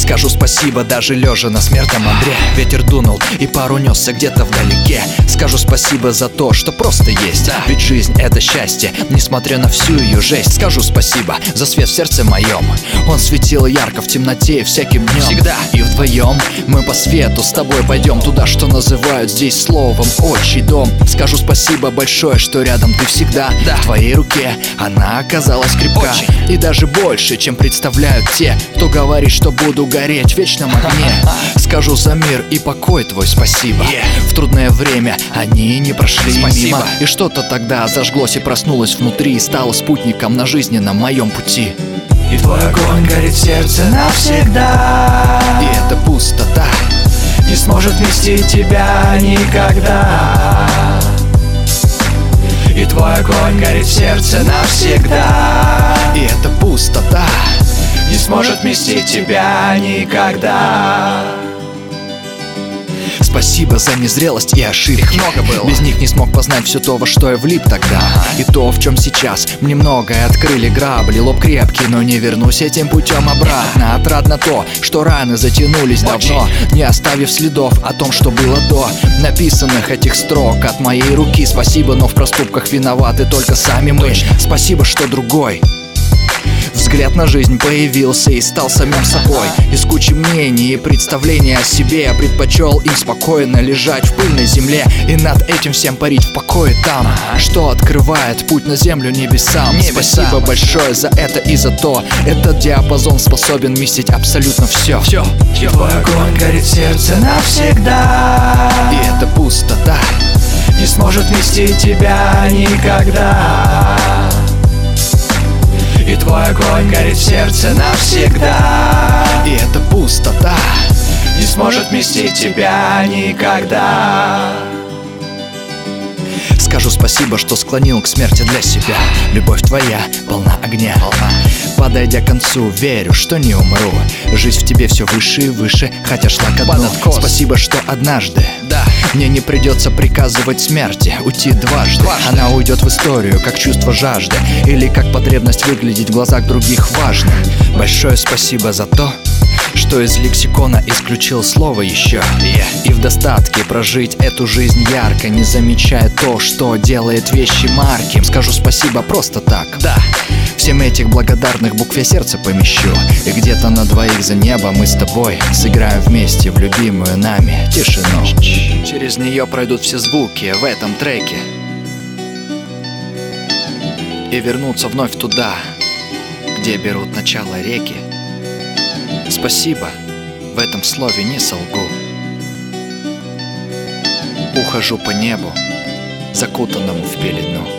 Скажу спасибо даже лежа на смертном одре. Ветер дунул и пар унесся где-то вдалеке. Скажу спасибо за то, что просто есть. Ведь жизнь — это счастье, несмотря на всю ее жесть. Скажу спасибо за свет в сердце моем. Он светил ярко в темноте всяким днем. Всегда. И вдвоем мы по свету с тобой пойдем туда, что называют здесь словом «отчий дом». Скажу спасибо большое, что рядом ты всегда. В твоей руке она оказалась крепка. И даже больше, чем представляют те, кто говорит, что буду гореть в вечном огне. Скажу за мир и покой твой спасибо. В трудное время они не прошли мимо. И что-то тогда зажглось и проснулось внутри, и стало спутником на жизненном моем пути. И твой огонь горит в сердце навсегда. И эта пустота не сможет вместить тебя никогда. И твой огонь горит в сердце навсегда. И эта пустота не сможет вместить тебя никогда. Спасибо за незрелость и ошибки. Много было. Без них не смог познать все то, во что я влип тогда. И то, в чем сейчас мне многое открыли грабли. Лоб крепкий, но не вернусь этим путем обратно. Отрадно то, что раны затянулись давно, не оставив следов о том, что было до написанных этих строк от моей руки. Спасибо, но в проступках виноваты только сами мы. Спасибо, что другой взгляд на жизнь появился и стал самим собой. Из кучи мнений и представлений о себе я предпочел им спокойно лежать в пыльной земле и над этим всем парить в покое там, что открывает путь на землю небесам. Спасибо большое за это и за то. Этот диапазон способен вместить абсолютно все. И твой огонь горит в сердце навсегда. И эта пустота не сможет вместить тебя никогда. И твой огонь горит в сердце навсегда. И эта пустота не сможет вместить тебя никогда. Скажу спасибо, что склонил к смерти для себя. Любовь твоя полна огня. Подойдя к концу, верю, что не умру. Жизнь в тебе все выше и выше, хотя шла ко дну. Спасибо, что однажды мне не придется приказывать смерти уйти дважды. Она уйдет в историю, как чувство жажды, или как потребность выглядеть в глазах других важно. Большое спасибо за то, что из лексикона исключил слово еще. И в достатке прожить эту жизнь ярко, не замечая то, что делает вещи марким. Скажу спасибо просто так. Всем этих благодарных букв я сердце помещу. И где-то на двоих за небо мы с тобой сыграем вместе в любимую нами тишину. Через нее пройдут все звуки в этом треке и вернутся вновь туда, где берут начало реки. Спасибо, в этом слове не солгу. Ухожу по небу, закутанному в пелену.